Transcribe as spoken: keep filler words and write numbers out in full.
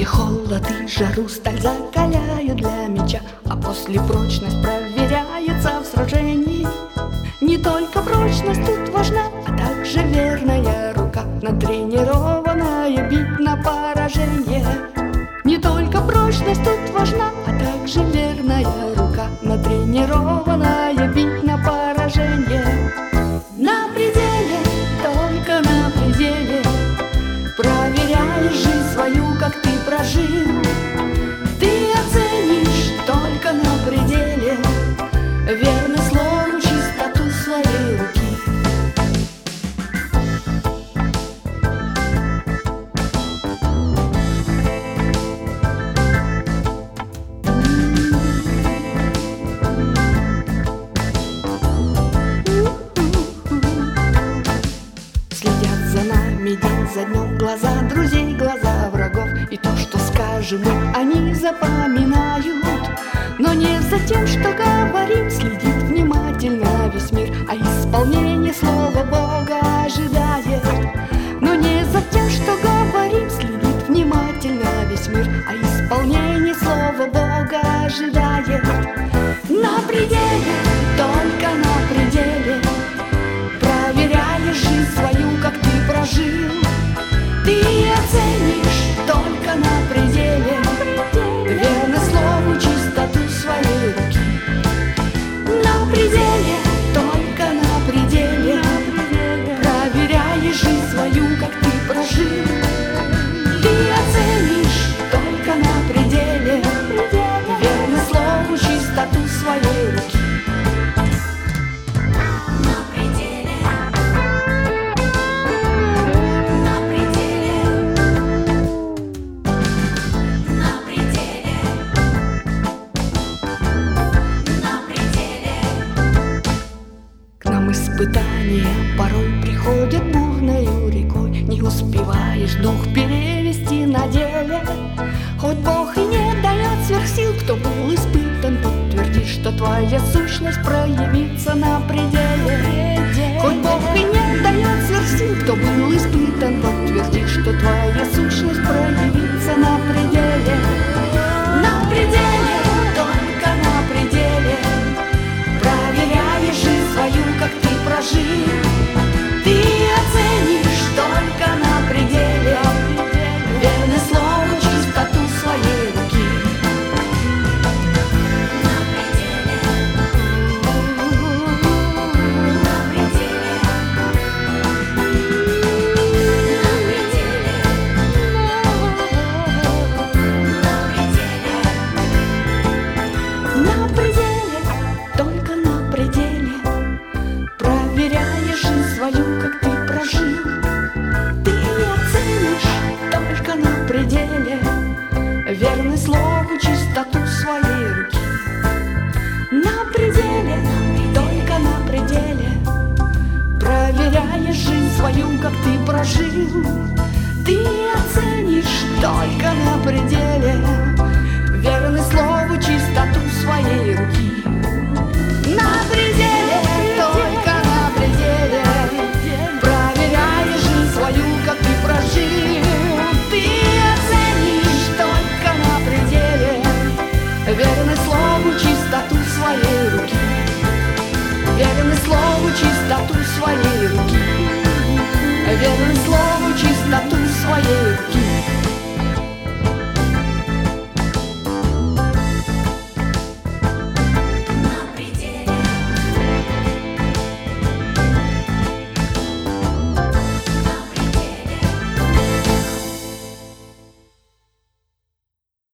холод и жару сталь закаляют для меча, а после прочность проверяется в сражении. Не только прочность тут важна, а также верная рука, натренированная бить на поражение. Не только прочность тут важна, а также верная рука, натренированная бить на поражение. На пределе, только на пределе, проверяешь жизнь свою, как ты прожил. Ты оценишь только на пределе верный слову, чистоту своей руки. Следят за нами день за днем глаза друзей, глаза врагов, и то, что скажем мы, они запоминают. Но не за тем, что говорим, следит внимательно весь мир, а исполнение слова Бога ожидает. Но не за тем, что говорим, следит внимательно весь мир, а исполнение слова Бога ожидает. На пределе, только на пределе, проверяешь жизнь свою, как ты прожил. Ты оценишь только на пределе верно слову, чистоту своей руки. На пределе, только на пределе, проверяешь жизнь свою, как ты прожил. Ты оценишь только на пределе верно слову, чистоту своей руки. Испытания порой приходят бурною рекой, не успеваешь дух перевести на деле. Хоть Бог и не дает сверхсил, кто был испытан, подтвердит, что твоя сущность проявится на пределе. Хоть Бог и не дает сверхсил, кто был испытан, подтвердит, что твоя сущность проявится на пределе. На пределе, только на пределе, проверяешь жизнь свою, как ты прожил. Ты оценишь только на пределе верный слову, чистоту своей руки. На пределе, на пределе, на пределе, на пределе, только на пределе, проверяешь жизнь свою, как ты прожил. Ты оценишь только на пределе верный слову, чистоту своей руки. На пределе, только на пределе, проверяешь жизнь свою, как ты прожил. Ты оценишь только на пределе верный слову, чистоту своей руки. На пределе, только на пределе, проверяешь жизнь свою, как ты прожил. Ты оценишь только на пределе верный слову, чистоту своей руки. Верный слову, чистоту своей руки.